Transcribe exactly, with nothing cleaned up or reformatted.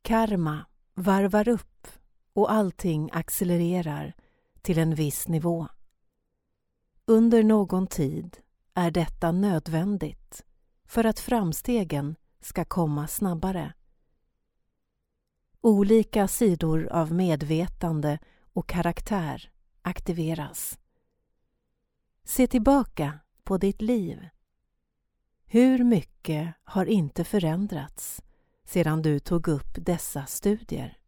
karma varvar upp och allting accelererar till en viss nivå. Under någon tid är detta nödvändigt för att framstegen ska komma snabbare. Olika sidor av medvetande och karaktär aktiveras. Se tillbaka på ditt liv. Hur mycket har inte förändrats sedan du tog upp dessa studier?